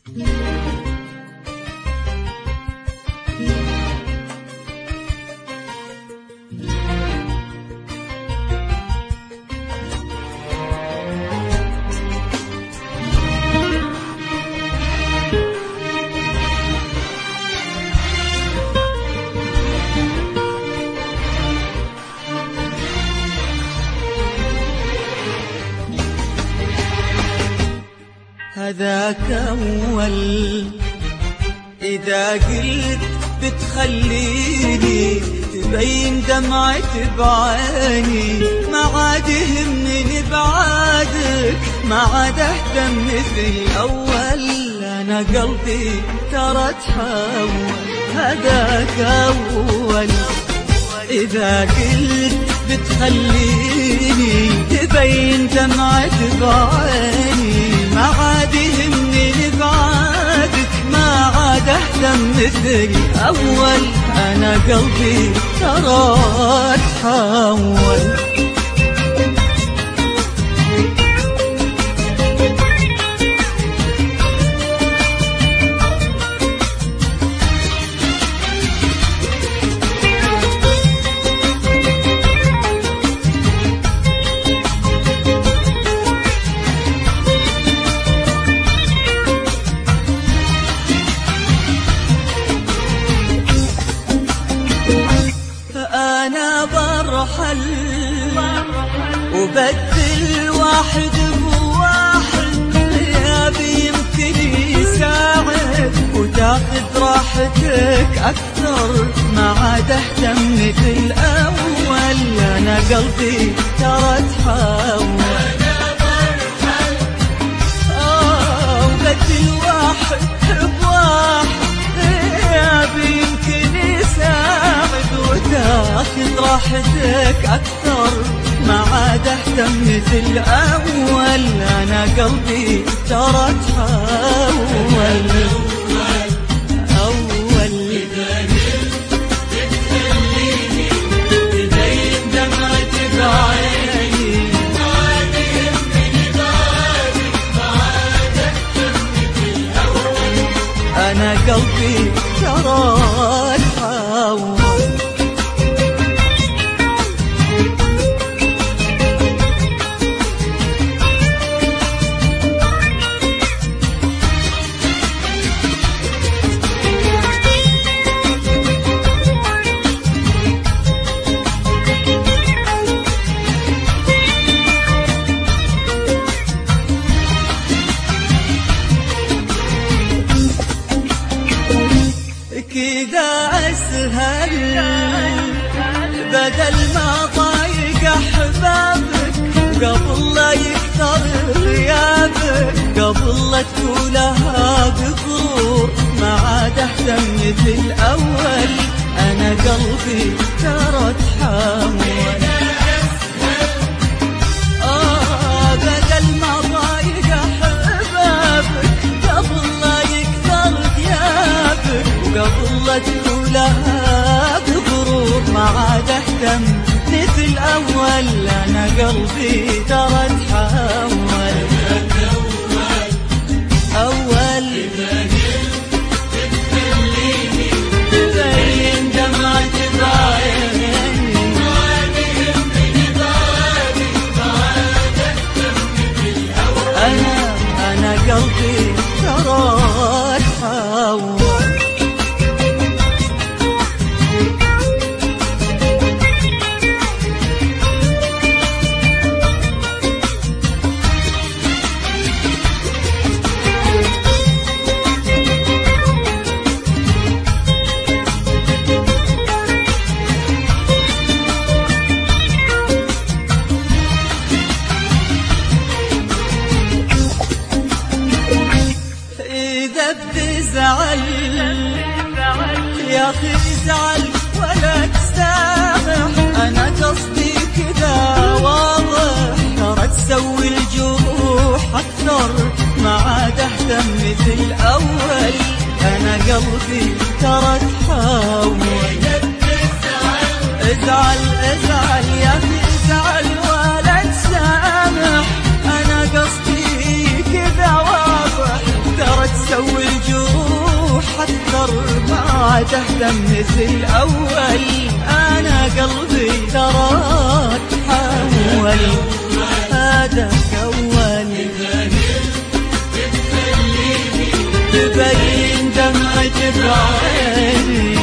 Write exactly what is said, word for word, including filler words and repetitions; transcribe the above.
هذاك أول إذا قلت بتخليني تبين دمعة بعيني، ما عاد يهمني بعادك، ما عاد أهتم مثل أول. أنا قلبي ترى تحول. هذاك أول إذا قلت بتخليني تبين دمعة بعيني، ما عاد يهمني بعادك، ما عاد أهتم مثل أول. أنا قلبي ترى تحول. أنا برحل وبدل واحد بواحد، غيابي يمكن يساعد وتاخذ راحتك أكثر، ما عاد أهتم مثل أول. أنا قلبي ترى تحول. آه وبدل واحد بواحد، غيابي يمكن يساعد وتاخذ راحتك أكثر، ما عاد أهتم مثل أول. أنا قلبي ترى تحول. أول إذا قلت بتخليني تبين دمعة بعيني، ما عاد يهمني بعدك، ما عاد أهتم مثل أول. أنا قلبي ترى تحول. كذا أسهل بدل ما ضايق أحبابك، قبل لا يكثر غيابك، قبل لا تقولها بغرور، ما عاد أهتم مثل أول. أنا قلبي ترى تحول. آه بدل ما ضايق أحبابك، قبل لا يكثر غيابك، وقبل لا تقولها بغرور، ما عاد أهتم مثل أول. أنا قلبي ترى تحول. أول إذا قلت بتخليني تبين دمعة بعيني، ما عاد يهمني بعدك، ما عاد أهتم مثل أول. أنا أنا قلبي ترى تحول. إذا بتزعل يا أخي ازعل ولا تسامح، أنا قصدي كذا واضح، ترى تسوي الجروح أكثر، ما عاد أهتم مثل أول. أنا قلبي ترى تحول. ازعل ازعل يا أخي ازعل ولا تسامح، أنا قصدي كذا واضح، ترى تسوي تهتم مثل أول. أنا قلبي تراك حول هداك أول. تبين دمعة بعيني